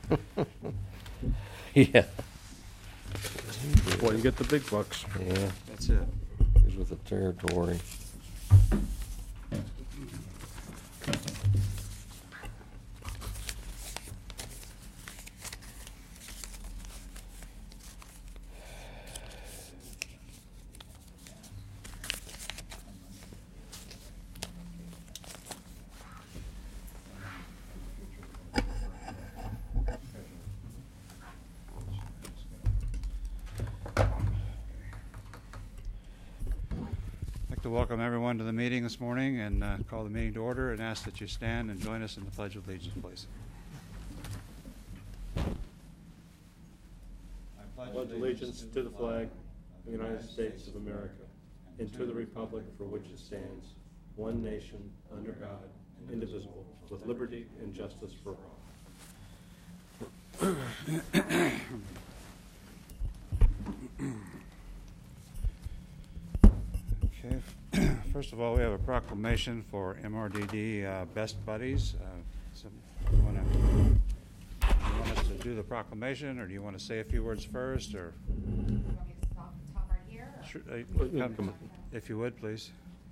Yeah. Well, you get the big bucks. Yeah. That's it. Goes with the territory. I'd like to welcome everyone to the meeting this morning and call the meeting to order and ask that you stand and join us in the Pledge of Allegiance, please. I pledge allegiance to the flag of the United States of America and to the republic for which it stands, one nation, under God, indivisible, with liberty and justice for all. Okay. First of all, we have a proclamation for MRDD Best Buddies. So you want us to do the proclamation, or do you want to say a few words first, or? You want me to talk right here? Or? Sure, Come on. if you would, please.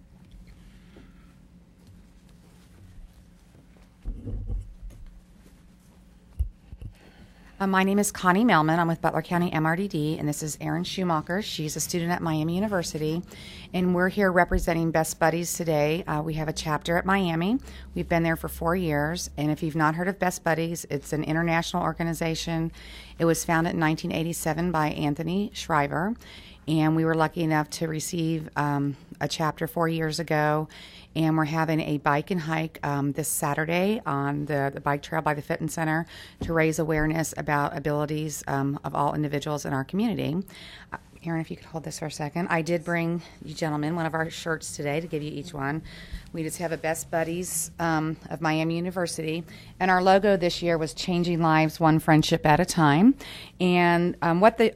My name is Connie Melman. I'm with Butler County MRDD, and this is Erin Schumacher. She's a student at Miami University, and we're here representing Best Buddies today. We have a chapter at Miami. We've been there for 4 years, and if you've not heard of Best Buddies, it's an international organization. It was founded in 1987 by Anthony Shriver, and we were lucky enough to receive a chapter 4 years ago. And we're having a bike and hike this Saturday on the bike trail by the Fitness Center to raise awareness about abilities of all individuals in our community. Erin, if you could hold this for a second. I did bring you gentlemen one of our shirts today to give you each one. We just have a Best Buddies of Miami University. And our logo this year was Changing Lives One Friendship at a Time. And what the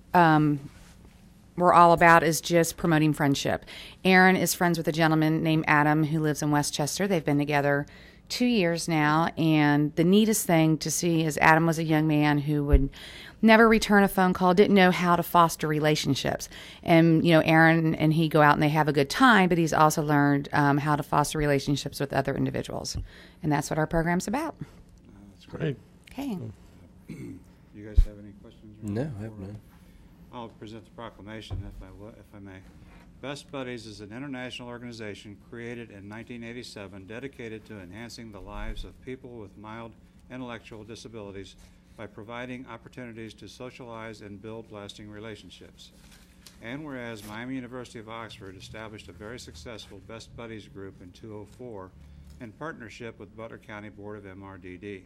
we're all about is just promoting friendship. Erin is friends with a gentleman named Adam who lives in Westchester. They've been together 2 years now, and the neatest thing to see is Adam was a young man who would never return a phone call, didn't know how to foster relationships. And, you know, Erin and he go out and they have a good time, but he's also learned how to foster relationships with other individuals. And that's what our program's about. That's great. Okay. You guys have any questions? No, I have none. I'll present the proclamation, if I may. Best Buddies is an international organization created in 1987 dedicated to enhancing the lives of people with mild intellectual disabilities by providing opportunities to socialize and build lasting relationships. And whereas Miami University of Oxford established a very successful Best Buddies group in 2004 in partnership with Butler County Board of MRDD.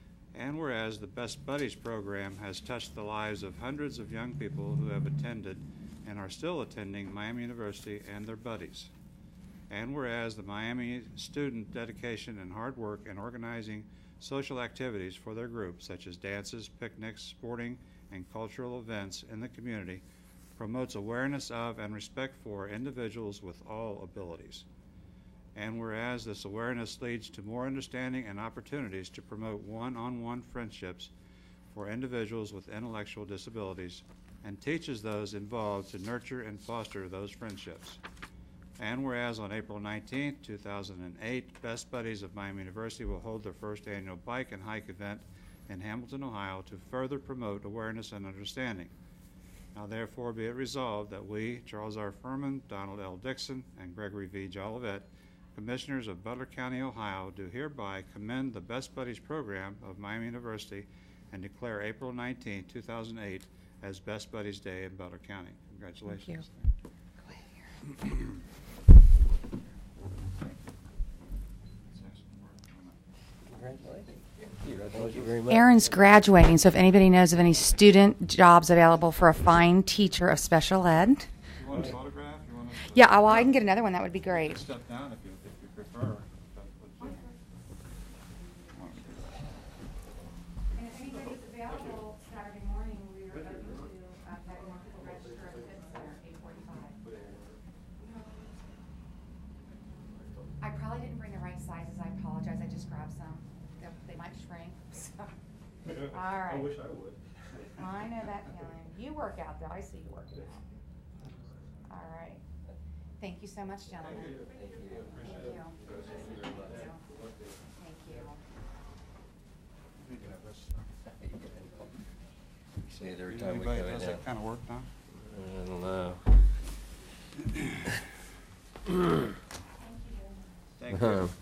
And whereas the Best Buddies program has touched the lives of hundreds of young people who have attended and are still attending Miami University and their buddies. And whereas the Miami student dedication and hard work in organizing social activities for their group, such as dances, picnics, sporting, and cultural events in the community, promotes awareness of and respect for individuals with all abilities. And whereas this awareness leads to more understanding and opportunities to promote one-on-one friendships for individuals with intellectual disabilities and teaches those involved to nurture and foster those friendships. And whereas on April 19, 2008, Best Buddies of Miami University will hold their first annual bike and hike event in Hamilton, Ohio to further promote awareness and understanding. Now therefore be it resolved that we, Charles R. Furman, Donald L. Dixon, and Gregory V. Jolivet, Commissioners of Butler County, Ohio, do hereby commend the Best Buddies program of Miami University and declare April 19, 2008 as Best Buddies Day in Butler County. Congratulations. Thank you. Go ahead here. Thank you very much. Erin's graduating, so if anybody knows of any student jobs available for a fine teacher of special ed. You want a photograph? You want us to Yeah, well, I can get another one. That would be great. step down if you prefer. And if anybody's available Saturday morning, we are open to having more people register at the Fitness Center at 8:45. I probably didn't bring the right sizes. I apologize. I just grabbed some. They might shrink. So. All right. I wish I would. I know that feeling. You work out though. I see you working out. All right. Thank you so much, gentlemen. Thank you. Thank you. Thank you. You say it every time we come Anybody in. does that kind of work now? I don't know. Thank you. Okay,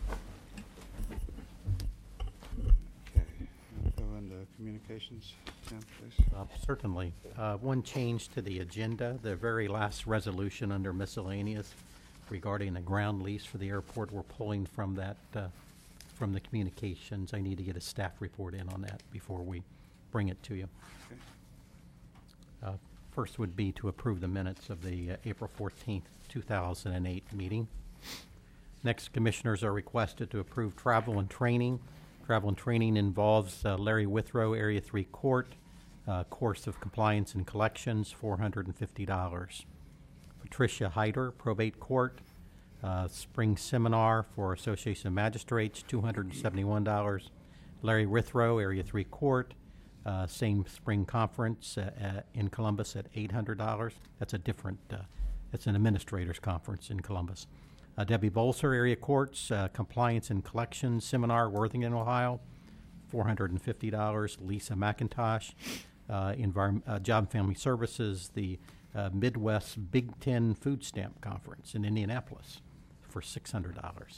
we'll go into communications, Tim, please. Certainly. One change to the agenda, the very last resolution under miscellaneous regarding a ground lease for the airport, we're pulling from that, from the communications. I need to get a staff report in on that before we bring it to you. Okay. First would be to approve the minutes of the April 14th, 2008 meeting. Next, commissioners are requested to approve travel and training. Travel and training involves Larry Withrow, Area 3 Court, course of compliance and collections, $450. Patricia Hyder, Probate Court, spring seminar for Association of Magistrates, $271. Larry Withrow, Area 3 Court, same spring conference in Columbus at $800. That's a different, it's an administrators conference in Columbus. Debbie Bolser, Area Courts, Compliance and Collections Seminar, Worthington, Ohio, $450. Lisa McIntosh, Job and Family Services, the Midwest Big Ten Food Stamp Conference in Indianapolis for $600.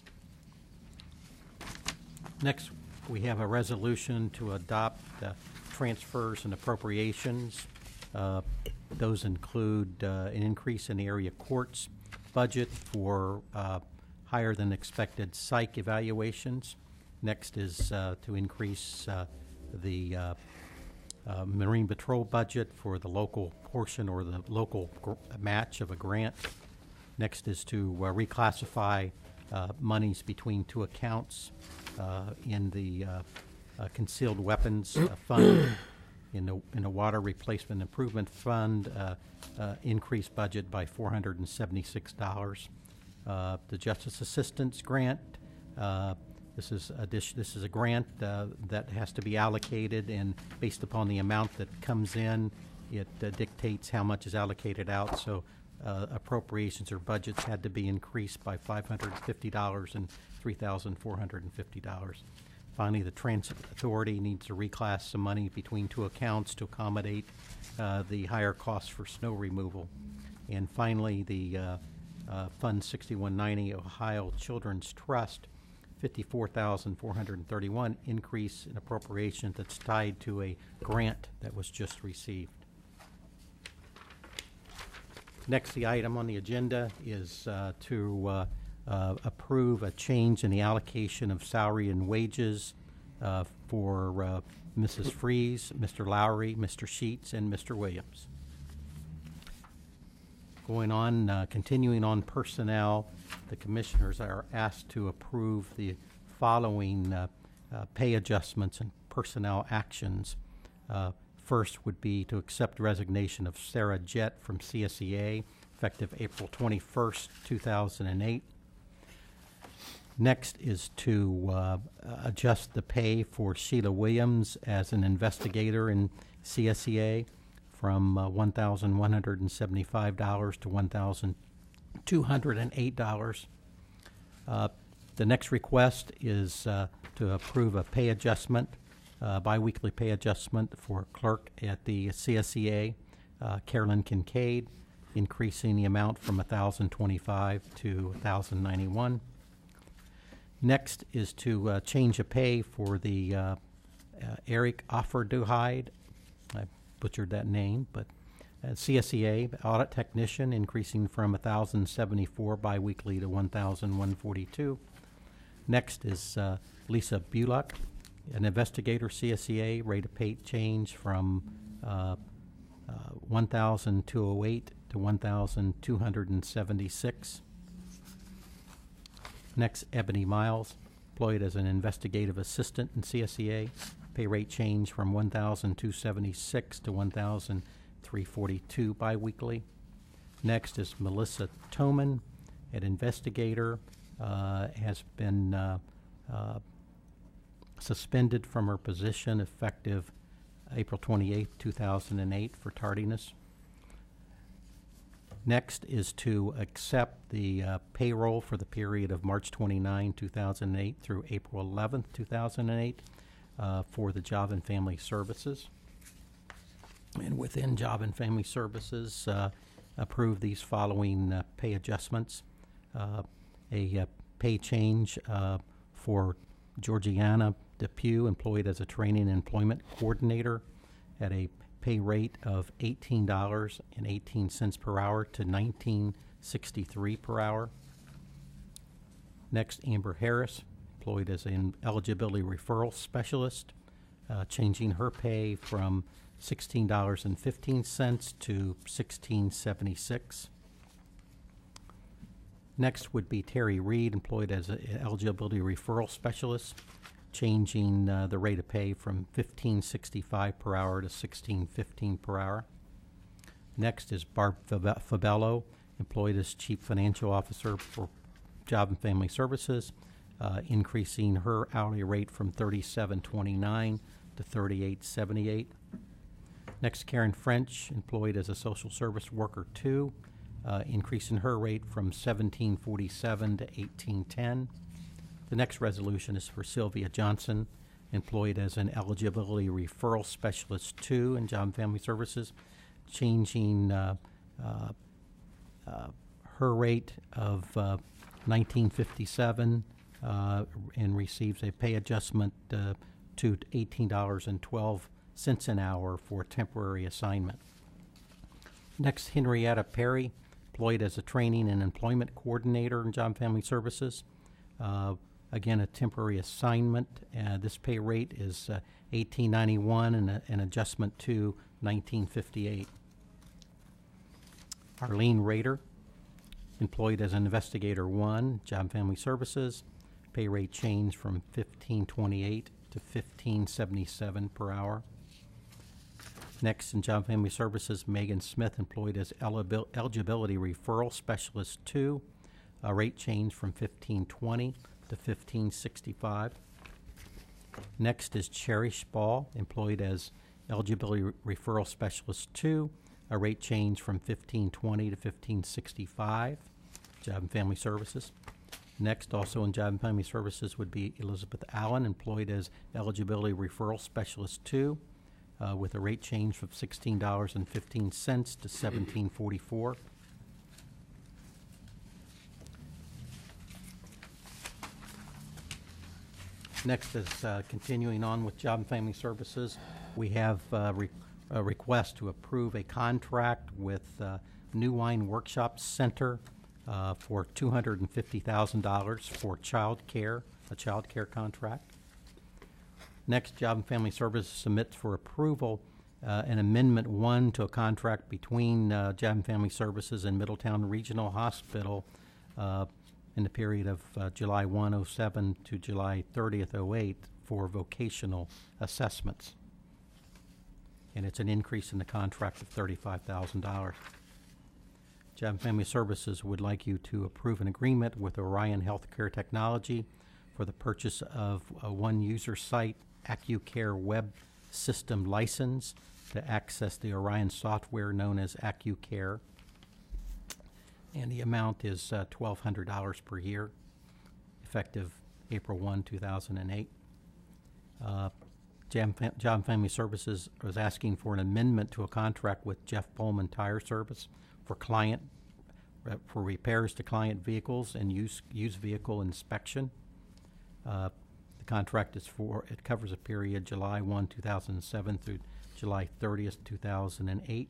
Next, we have a resolution to adopt transfers and appropriations. Those include an increase in the area courts budget for higher than expected psych evaluations. Next is to increase the Marine Patrol budget for the local portion or the local match of a grant. Next is to reclassify monies between two accounts in the concealed weapons fund. In the water replacement improvement fund, increased budget by $476. The Justice Assistance Grant. This is a grant that has to be allocated, and based upon the amount that comes in, it dictates how much is allocated out. So appropriations or budgets had to be increased by $550 and $3,450. Finally, the Transit Authority needs to reclass some money between two accounts to accommodate the higher costs for snow removal. And finally, the Fund 6190 Ohio Children's Trust, $54,431 increase in appropriation that's tied to a grant that was just received. Next, the item on the agenda is to approve a change in the allocation of salary and wages for Mrs. Freeze, Mr. Lowry, Mr. Sheets, and Mr. Williams. Going on, continuing on personnel, the commissioners are asked to approve the following pay adjustments and personnel actions. First would be to accept resignation of Sarah Jett from CSEA, effective April 21st, 2008. Next is to adjust the pay for Sheila Williams as an investigator in CSEA from $1,175 to $1,208. The next request is to approve a pay adjustment, biweekly pay adjustment for clerk at the CSEA, Carolyn Kincaid, increasing the amount from $1,025 to $1,091. Next is to change a pay for the Eric Offerduhide, I butchered that name, but CSEA audit technician, increasing from $1,074 biweekly to $1,142. Next is Lisa Bullock, an investigator, CSEA, rate of pay change from $1,208 to $1,276. Next, Ebony Miles, employed as an investigative assistant in CSEA, pay rate change from $1,276 to $1,342 biweekly. Next is Melissa Toman, an investigator, has been suspended from her position effective April 28, 2008 for tardiness. Next is to accept the payroll for the period of March 29, 2008 through April 11, 2008 for the Job and Family Services. And within Job and Family Services, approve these following pay adjustments. A pay change for Georgiana Depew, employed as a training and employment coordinator at a pay rate of $18.18 per hour to $19.63 per hour. Next, Amber Harris, employed as an eligibility referral specialist, changing her pay from $16.15 to $16.76. Next would be Terry Reed, employed as an eligibility referral specialist, changing the rate of pay from $15.65 per hour to $16.15 per hour. Next is Barb Fabello, employed as Chief Financial Officer for Job and Family Services, increasing her hourly rate from $37.29 to $38.78. Next, Karen French, employed as a Social Service Worker 2, increasing her rate from $17.47 to $18.10. The next resolution is for Sylvia Johnson, employed as an Eligibility Referral Specialist 2 in Job and Family Services, changing her rate of $19.57 and receives a pay adjustment to $18.12 an hour for temporary assignment. Next, Henrietta Perry, employed as a Training and Employment Coordinator in Job and Family Services. Again, a temporary assignment. This pay rate is $18.91 and an adjustment to $19.58. Arlene Rader, employed as an Investigator 1, Job and Family Services. Pay rate change from $15.28 to $15.77 per hour. Next, in Job and Family Services, Megan Smith, employed as Eligibility Referral Specialist 2. A rate change from $15.20 to $15.65. Next is Cherish Ball, employed as Eligibility Referral Specialist 2. A rate change from $15.20 to $15.65. Job and Family Services. Next, also in Job and Family Services, would be Elizabeth Allen, employed as Eligibility Referral Specialist 2, with a rate change from $16.15 to $17.44. Next is continuing on with Job and Family Services. We have a request to approve a contract with New Wine Workshop Center for $250,000 for child care, a child care contract. Next, Job and Family Services submits for approval an Amendment 1 to a contract between Job and Family Services and Middletown Regional Hospital in the period of July 1, 07 to July 30th, 08 for vocational assessments. And it's an increase in the contract of $35,000. Job and Family Services would like you to approve an agreement with Orion Healthcare Technology for the purchase of a one-user site AccuCare web system license to access the Orion software known as AccuCare. And the amount is $1,200 per year, effective April 1, 2008. Job and Family Services was asking for an amendment to a contract with Jeff Pullman Tire Service for repairs to client vehicles and used vehicle inspection. The contract is it covers a period July 1, 2007 through July 30th, 2008.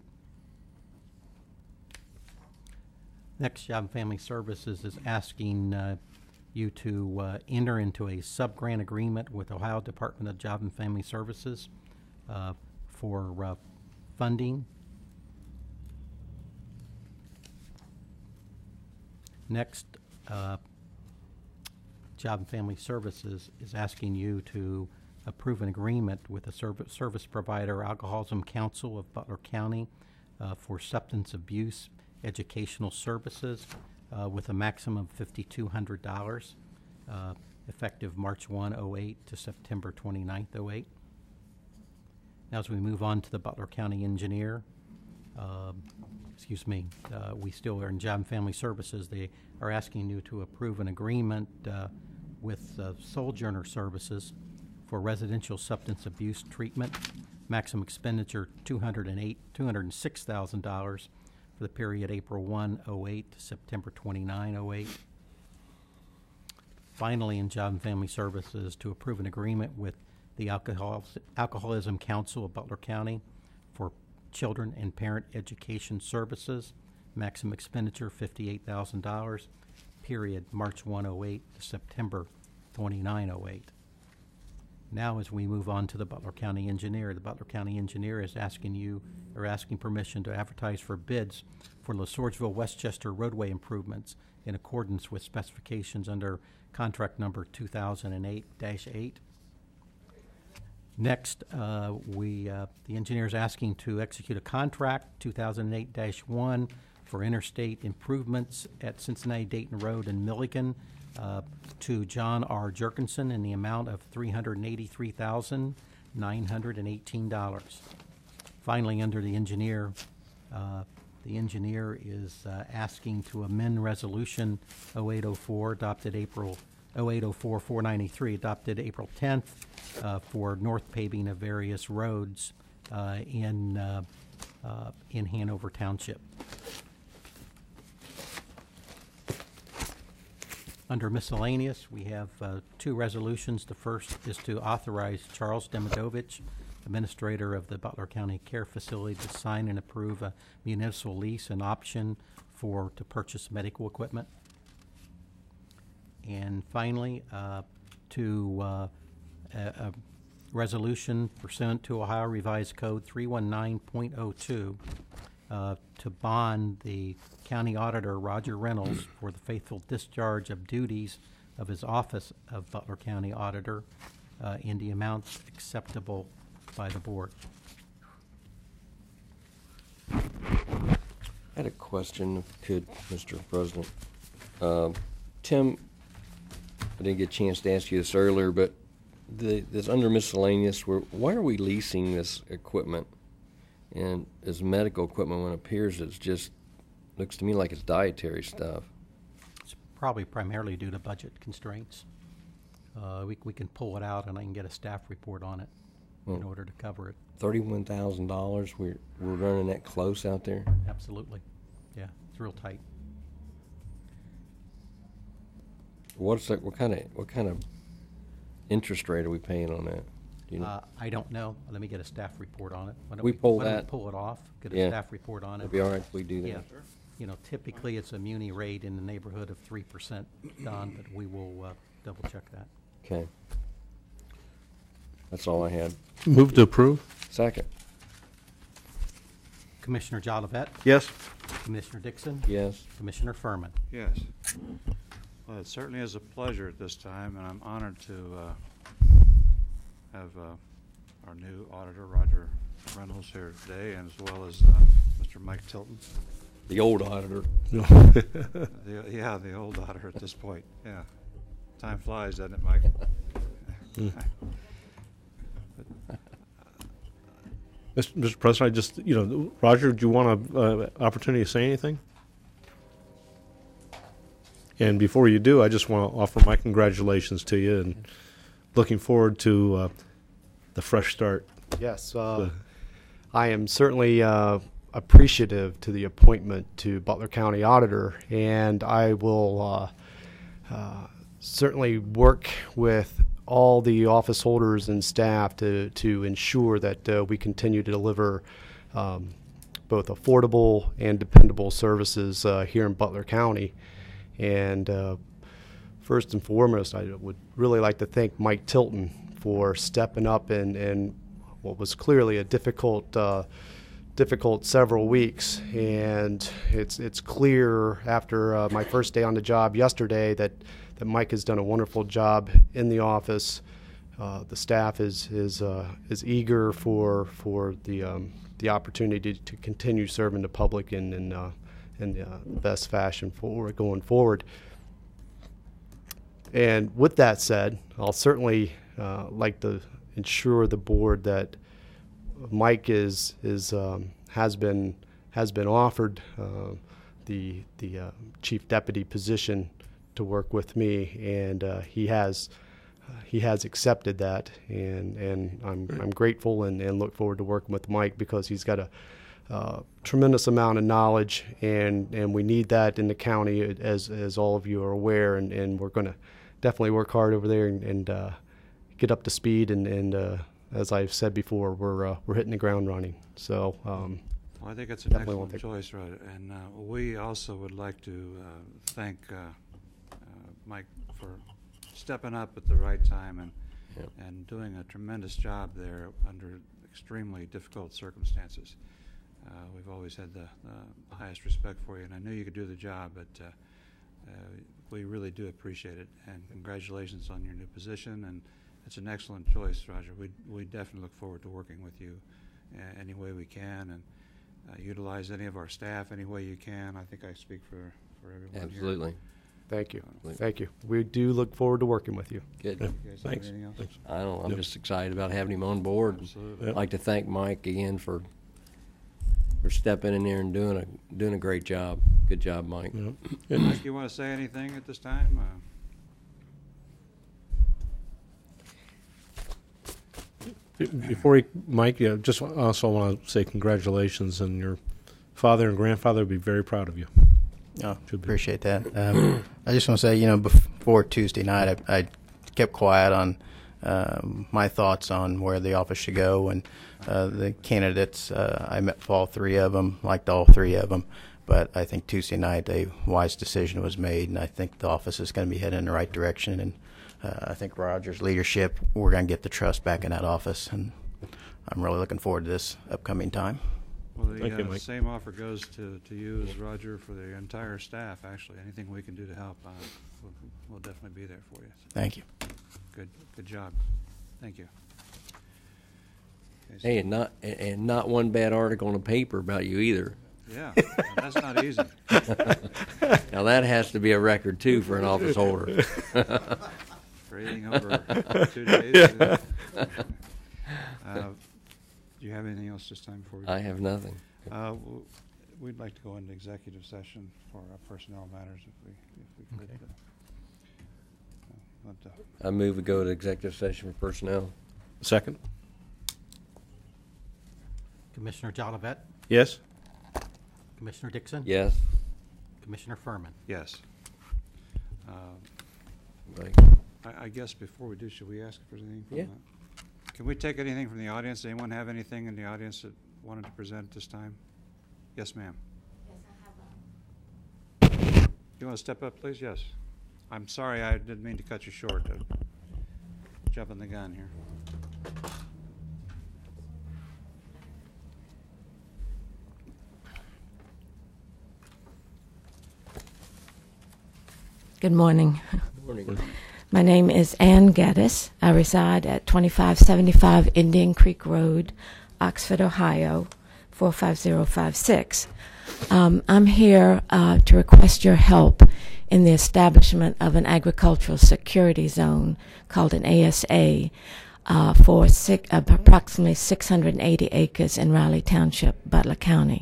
Next, Job and Family Services is asking you to enter into a sub-grant agreement with Ohio Department of Job and Family Services for funding. Next, Job and Family Services is asking you to approve an agreement with the service provider Alcoholism Council of Butler County for substance abuse educational services with a maximum of $5,200 effective March 1, 08 to September 29th, 08. Now, as we move on to the Butler County Engineer, we still are in Job and Family Services. They are asking you to approve an agreement with Sojourner Services for residential substance abuse treatment. Maximum expenditure $206,000 for the period April 1, 08 to September 29, 08. Finally, in Job and Family Services, to approve an agreement with the Alcoholism Council of Butler County for children and parent education services. Maximum expenditure $58,000, period March 1, 08 to September 29, 08. Now, as we move on to the Butler County Engineer, the Butler County Engineer is asking permission to advertise for bids for LaSorgeville Westchester roadway improvements in accordance with specifications under contract number 2008-8. Next, the engineer is asking to execute a contract 2008-1 for interstate improvements at Cincinnati Dayton Road and Milligan to John R. Jerkinson in the amount of $383,918. Finally, under the engineer is asking to amend Resolution 0804 adopted April 0804-493 adopted April 10th for north paving of various roads in Hanover Township. Under miscellaneous, we have two resolutions. The first is to authorize Charles Demidovich, administrator of the Butler County Care Facility, to sign and approve a municipal lease and option to purchase medical equipment. And finally, a resolution pursuant to Ohio Revised Code 319.02 to bond the county auditor, Roger Reynolds, for the faithful discharge of duties of his office of Butler County Auditor in the amounts acceptable by the board. I had a question, if I could, Mr. President. Tim, I didn't get a chance to ask you this earlier, but this under miscellaneous, why are we leasing this equipment? And as medical equipment, when it appears, it's just looks to me like it's dietary stuff. It's probably primarily due to budget constraints. We can pull it out, and I can get a staff report on it in order to cover it. $31,000. We're running that close out there. Absolutely, yeah, it's real tight. What kind of interest rate are we paying on that? Do you know? I don't know. Let me get a staff report on it. Why don't We pull why don't we that. pull it off, get a Yeah. staff report on it. It'd be all right if we do that. Yeah. You know, typically it's a muni rate in the neighborhood of 3%, Don, but we will double check that. Okay. That's all I had. Move to approve? Second. Commissioner Jolivet, Yes. Commissioner Dixon, Yes. Commissioner Furman. Yes. Well, it certainly is a pleasure at this time, and I'm honored to have our new auditor, Roger Reynolds, here today, and as well as Mr. Mike Tilton. The old auditor. The old auditor at this point. Yeah. Time flies, doesn't it, Mike? Mr. President, Roger, do you want an opportunity to say anything? And before you do, I just want to offer my congratulations to you and looking forward to the fresh start. Yes, I am certainly appreciative to the appointment to Butler County Auditor, and I will certainly work with all the office holders and staff to ensure that we continue to deliver both affordable and dependable services here in Butler County. And first and foremost, I would really like to thank Mike Tilton for stepping up in what was clearly a difficult several weeks. And it's clear after my first day on the job yesterday that Mike has done a wonderful job in the office. The staff is eager for the opportunity to continue serving the public in the best fashion going forward. And with that said, I'll certainly like to ensure the board that Mike has been offered the chief deputy position to work with me, and he has accepted that, and I'm grateful and look forward to working with Mike, because he's got a tremendous amount of knowledge, and we need that in the county, as all of you are aware, and we're going to definitely work hard over there and get up to speed, and as I've said before, we're hitting the ground running. So Well, I think it's an definitely won't excellent take- choice, right? And we also would like to thank Mike for stepping up at the right time and doing a tremendous job there under extremely difficult circumstances. We've always had the highest respect for you, and I knew you could do the job, but we really do appreciate it. And congratulations on your new position, and it's an excellent choice, Roger. We definitely look forward to working with you any way we can, and utilize any of our staff any way you can. I think I speak for everyone here. Absolutely. thank you. Thank you. We do look forward to working with you. Good. You guys have Thanks. anything else? I don't know, I'm just excited about having him on board. Absolutely. I'd like to thank Mike again for stepping in there and doing a great job. Good job, Mike. Mike, you want to say anything at this time? Before Mike, just also want to say congratulations, and your father and grandfather would be very proud of you. Oh, Should be. appreciate that. I just want to say, before Tuesday night, I kept quiet on my thoughts on where the office should go, and the candidates, I met with all three of them, liked all three of them, but I think Tuesday night a wise decision was made, and I think the office is going to be heading in the right direction, and I think Roger's leadership, we're going to get the trust back in that office, and I'm really looking forward to this upcoming time. Well, Thank you, the Mike. same offer goes to you as Roger for the entire staff, actually. Anything we can do to help, we'll definitely be there for you. Thank you. Good job. Thank you. Okay, so- Hey, and not one bad article in the paper about you either. Yeah, that's not easy. Now that has to be a record too for an office holder. For anything over 2 days. Do you have anything else this time before we? I have nothing. We'd like to go into executive session for personnel matters if we could. I move we go to executive session for personnel. Second? Commissioner Jolivet, Yes? Commissioner Dixon? Yes. Commissioner Furman? Yes. Right. I guess before we do, should we ask if there's anything from Yeah. that? Can we take anything from the audience? Anyone have anything in the audience that wanted to present at this time? Yes, ma'am. You want to step up, please? Yes. I'm sorry, I didn't mean to cut you short. Jumping the gun here. Good morning. Morning. My name is Ann Geddes. I reside at 2575 Indian Creek Road, Oxford, Ohio, 45056. I'm here to request your help in the establishment of an agricultural security zone called an ASA for approximately 680 acres in Riley Township, Butler County.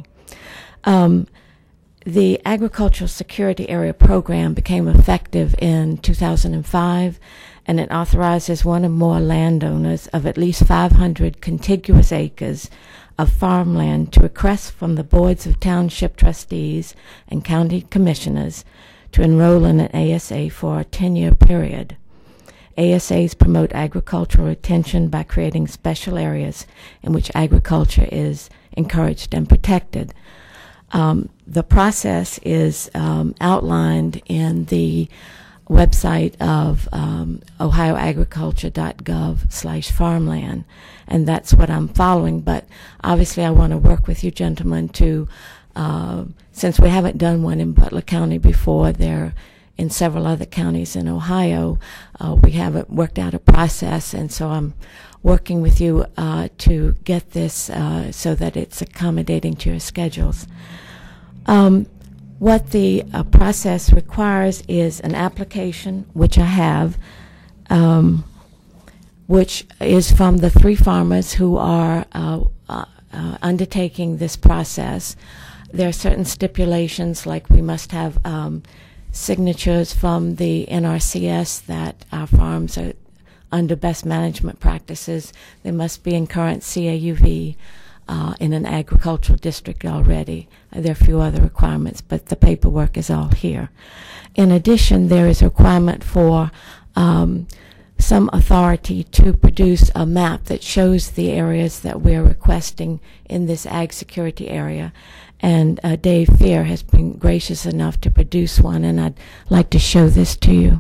The Agricultural Security Area Program became effective in 2005, and it authorizes one or more landowners of at least 500 contiguous acres of farmland to request from the boards of township trustees and county commissioners to enroll in an ASA for a 10-year period. ASAs promote agricultural retention by creating special areas in which agriculture is encouraged and protected. The process is outlined in the website of ohioagriculture.gov/farmland, and that's what I'm following. But obviously I want to work with you gentlemen to, since we haven't done one in Butler County before, there in several other counties in Ohio, we haven't worked out a process, and so I'm working with you to get this so that it's accommodating to your schedules. What the process requires is an application, which I have. which is from the 3 farmers who are undertaking this process. There are certain stipulations, like we must have signatures from the NRCS that our farms are under best management practices. They must be in current CAUV in an agricultural district already. There are a few other requirements, but the paperwork is all here. In addition, there is a requirement for some authority to produce a map that shows the areas that we're requesting in this ag security area. And Dave Fear has been gracious enough to produce one, and I'd like to show this to you.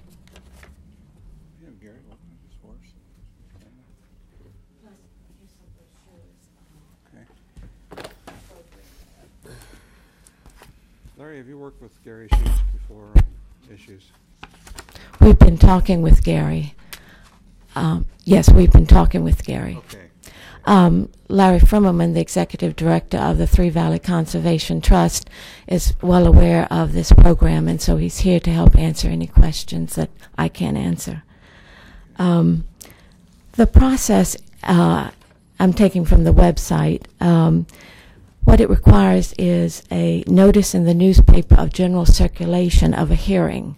Larry, have you worked with Gary Sheets before on issues? We've been talking with Gary. Yes, we've been talking with Gary. Okay. Larry Frimmerman, the executive director of the Three Valley Conservation Trust, is well aware of this program, and so he's here to help answer any questions that I can't answer. The process I'm taking from the website. What it requires is a notice in the newspaper of general circulation of a hearing.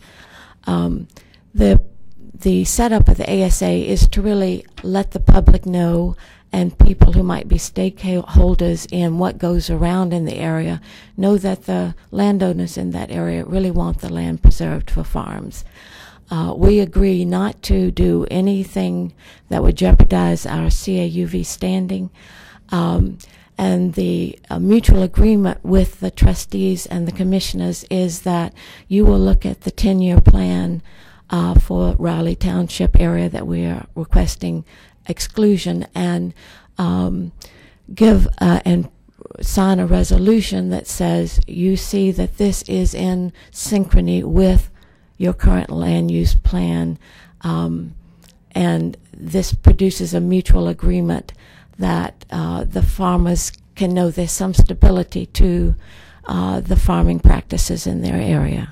The setup of the ASA is to really let the public know, and people who might be stakeholders in what goes around in the area know that the landowners in that area really want the land preserved for farms. We agree not to do anything that would jeopardize our CAUV standing. And the mutual agreement with the trustees and the commissioners is that you will look at the 10-year plan for Raleigh Township area that we are requesting exclusion, and give and sign a resolution that says you see that this is in synchrony with your current land use plan, and this produces a mutual agreement that the farmers can know there's some stability to the farming practices in their area.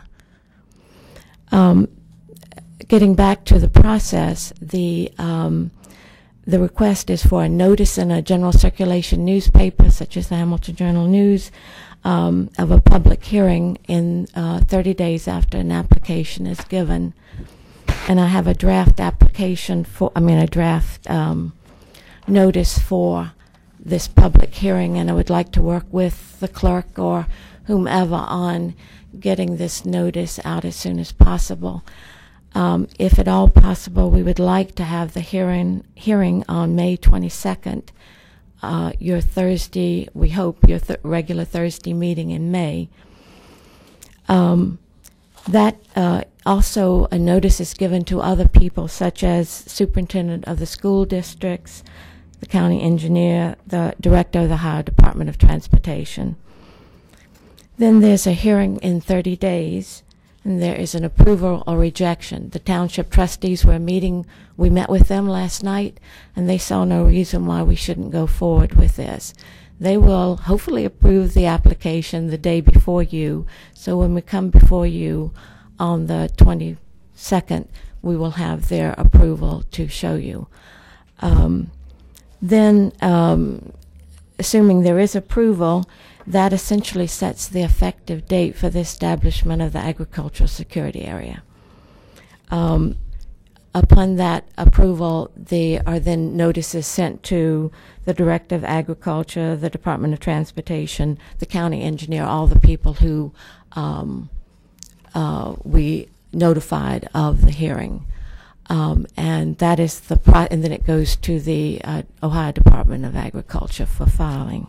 Getting back to the process, the request is for a notice in a general circulation newspaper, such as the Hamilton Journal News, of a public hearing in 30 days after an application is given. And I have a draft application for, a draft notice for this public hearing, and I would like to work with the clerk or whomever on getting this notice out as soon as possible. If at all possible, we would like to have the hearing on May 22nd, your Thursday, we hope, your regular Thursday meeting in May. That also a notice is given to other people, such as superintendent of the school districts, the county engineer, the director of the Ohio Department of Transportation. Then there's a hearing in 30 days, and there is an approval or rejection. The township trustees were meeting. We met with them last night, and they saw no reason why we shouldn't go forward with this. They will hopefully approve the application the day before you, so when we come before you on the 22nd, we will have their approval to show you. Then, assuming there is approval, that essentially sets the effective date for the establishment of the agricultural security area. Upon that approval, there are then notices sent to the Director of Agriculture, the Department of Transportation, the county engineer, all the people who we notified of the hearing. And that is and then it goes to the Ohio Department of Agriculture for filing.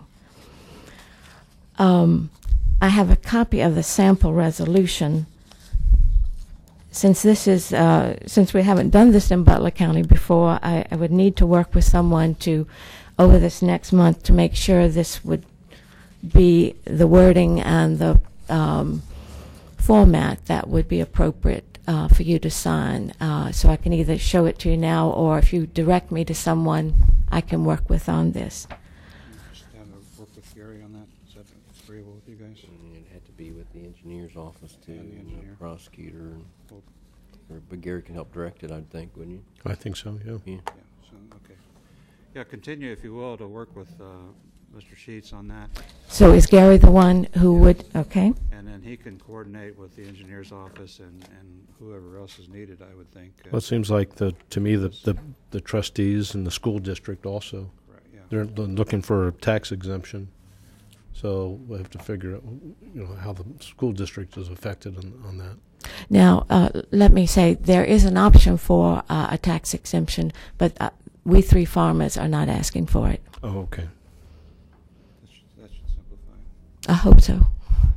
I have a copy of the sample resolution. Since this is, since we haven't done this in Butler County before, I would need to work with someone to, over this next month, to make sure this would be the wording and the format that would be appropriate for you to sign. So I can either show it to you now, or if you direct me to someone I can work with on this. Just have a work with Gary on that. Is that agreeable with you guys? And it had to be with the engineer's office too, And the and engineer. the prosecutor. Well, But Gary can help direct it, I'd think, wouldn't you? I think so, yeah. Yeah. Yeah, so, okay. Yeah, continue, if you will, to work with Mr. Sheets on that, So is Gary the one who would, okay? and then he can coordinate with the engineer's office and whoever else is needed, I would think. Well, it seems like to me the trustees and the school district also, Right, yeah. they're looking for a tax exemption. So we have to figure out, how the school district is affected on that. Now, let me say, there is an option for a tax exemption, but we three farmers are not asking for it. Oh, okay. That should simplify it. I hope so.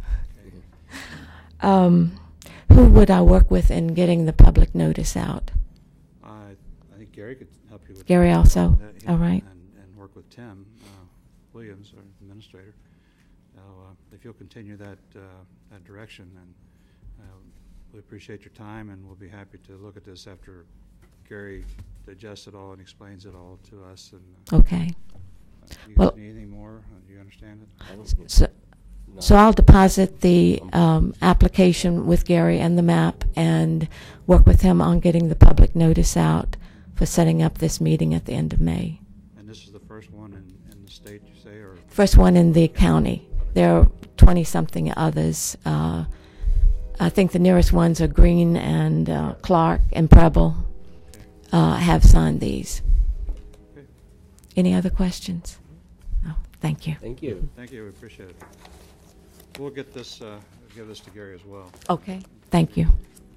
Who would I work with in getting the public notice out? I think Gary could help you with Gary that. also? Yeah, All right. And work with Tim Williams, our administrator. If you'll continue that direction, then we appreciate your time, and we'll be happy to look at this after Gary digests it all and explains it all to us. And Okay. you Well- guys need anything more? Do you understand it? I don't- So I'll deposit the application with Gary and the map and work with him on getting the public notice out for setting up this meeting at the end of May. And this is the first one in the state, you say, or? First one in the county. There are 20-something others. I think the nearest ones are Green and Clark and Preble have signed these. Okay. Any other questions? No, thank you. Thank you. Thank you, we appreciate it. We'll get this, give this to Gary as well. Okay, thank you.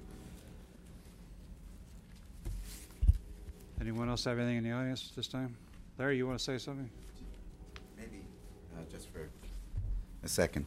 Anyone else have anything in the audience this time? Larry, you want to say something? Maybe just for a second.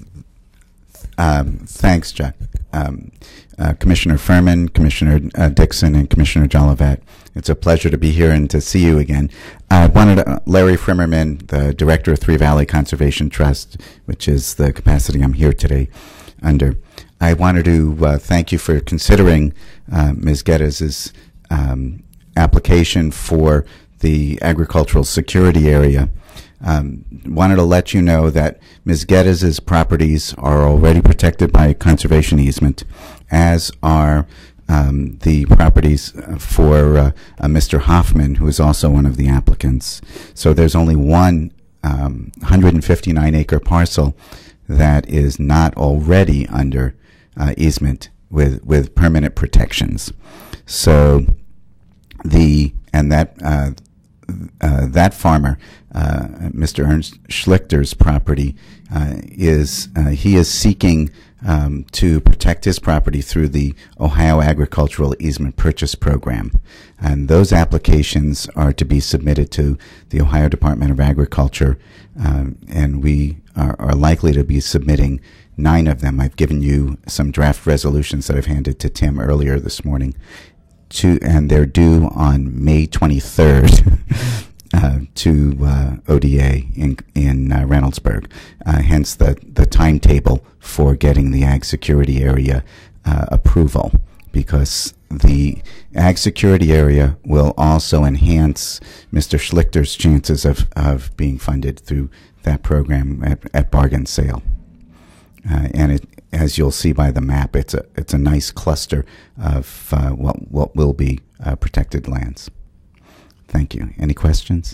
Thanks, Jack. Commissioner Furman, Commissioner Dixon, and Commissioner Jolivet. It's a pleasure to be here and to see you again. I wanted Larry Frimmerman, the director of Three Valley Conservation Trust, which is the capacity I'm here today under. I wanted to thank you for considering Ms. Geddes' application for the agricultural security area. Wanted to let you know that Ms. Geddes' properties are already protected by conservation easement, as are the properties for Mr. Hoffman, who is also one of the applicants. So there's only one 159-acre parcel that is not already under easement with permanent protections. So that farmer, Mr. Ernst Schlichter's property, is seeking to protect his property through the Ohio Agricultural Easement Purchase Program. And those applications are to be submitted to the Ohio Department of Agriculture, and we are likely to be submitting 9 of them. I've given you some draft resolutions that I've handed to Tim earlier this morning, and they're due on May 23rd. To ODA in Reynoldsburg, hence the timetable for getting the ag security area approval, because the ag security area will also enhance Mr. Schlichter's chances of being funded through that program at bargain sale. And as you'll see by the map, it's a nice cluster of what will be protected lands. Thank you. Any questions?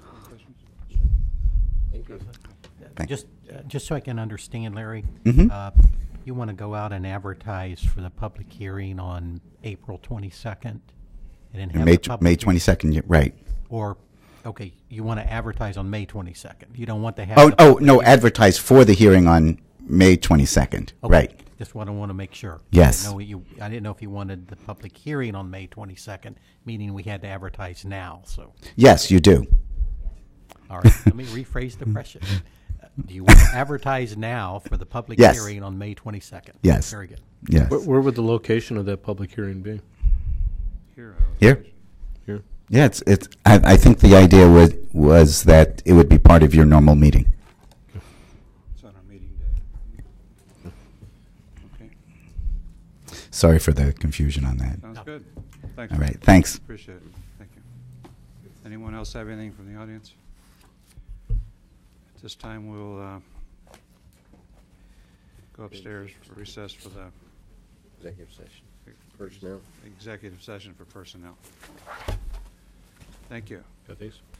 Thank you. Thanks. Just so I can understand, Larry, Mhm. You want to go out and advertise for the public hearing on April 22nd? And then have May the public May hearing- 22nd, right. Or, okay, you want to advertise on May 22nd. You don't want to have. the Oh, public no, hearing- advertise for the hearing on May 22nd, Okay, right. Just what I want to make sure. Yes. I didn't know if you wanted the public hearing on May 22nd, meaning we had to advertise now, so. Yes, you do. All right, let me rephrase the question. Do you want to advertise now for the public Yes. hearing on May 22nd? Yes. Very good. Yes. Where would the location of that public hearing be? Here. Here? Here? Yeah, it's. I think the idea was that it would be part of your normal meeting. It's on our meeting day. Okay, Sorry for the confusion on that. sounds good. Thanks. All right, thanks. Appreciate it. Thank you. Anyone else have anything from the audience? At this time, we'll go upstairs for recess for the Executive session. Personnel. executive session for personnel. Thank you. Got these?